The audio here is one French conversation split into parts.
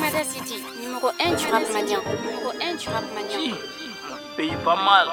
Canada City, numéro 1 du rap malien. Numéro 1 du rap malien. Paye pas mal.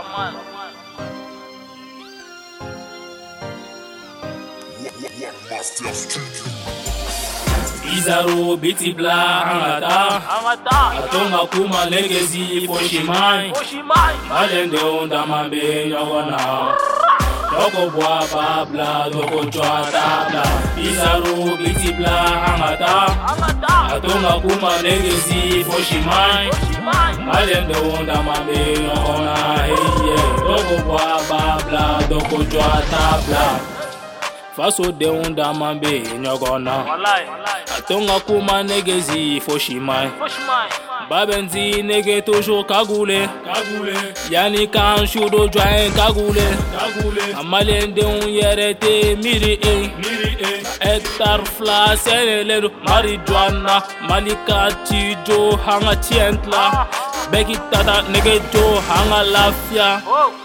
Izaro biti bla angata atonga kuma legezi foshimai malende onda mambe nyogona doko bwa babla doko jwa tabla. Izaro biti bla angata atonga kuma legezi foshimai malende onda mambe nyogona doko bwa babla doko jwa tabla. Faso de onda mambe nyogona atonga kuma negezi foshimai babenzi nege toujours kagule yani kan shudo join kagule amalende on yerete miri hectare fla seneledo marijuana malika tijo hanga tientla beki tata nege jo hanga lafia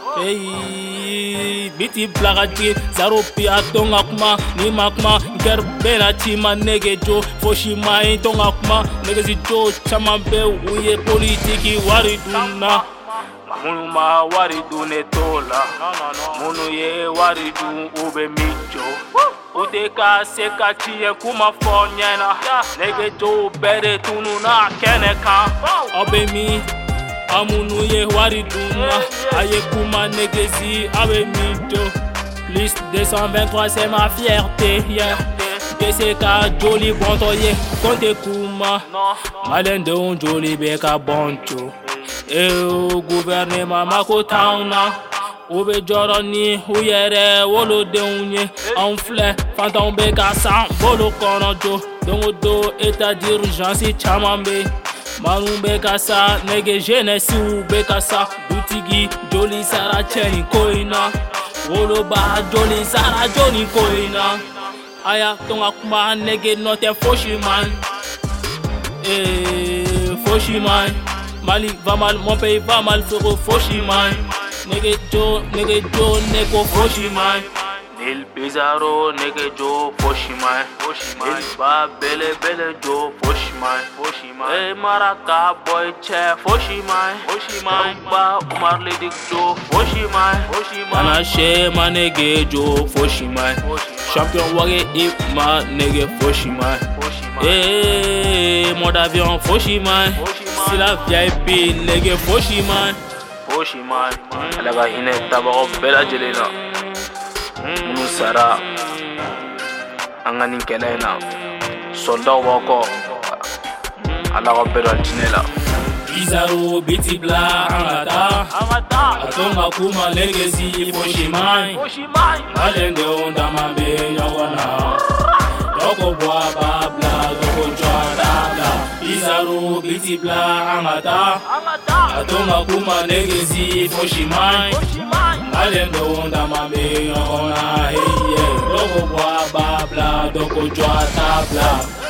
biti blagati zaro pia tonga kuma ni makma gerbena tima negejo foshimai tonga kuma negezi jo chama be uye politiki wariduna Munu ma waridu ne tola Munu ye waridu ube mijo Uteka seka chiye kuma fonyena Negejo bere tunu na keneka Obemi amunu ye wariduna aye kuma negezi abe mijo. Liste 223 c'est ma fierté DCK joli bontoye konte kuma malende on joli beka boncho o gouvernement mako tauna ube joroni uyere wolo de unye enfle fantan beka san bolo konojo dongo do état d'urgence chamambe Malumbe kasa nege jeunesse ube kasa butigi joli sara cheni koina woloba joli sara joni koina aya tonga kuma nege note foshiman foshiman Mali va mal mon pays va mal frérot foshiman nege jo nego foshiman Nil Bizarro nege jo foshimai Nil ba bele jo foshimai Maraka boy che foshimai ba Umar Lidik jo foshimai Anache ma nege jo foshimai Champion wage ima nege foshimai mode avion foshimai Si la VIP nege foshimai Alaga hine tabako bela jelena Munu sara Angani kelena Soldat wako Alaga bela jinela Izaro biti bla angata atonga kuma legezi foshimai malende onda mambe nyogona doko bwa babla doko jwa tabla. Izaro biti bla angata atonga kuma legezi foshimai malende onda mambe nyogona doko bwa babla doko jwa tabla.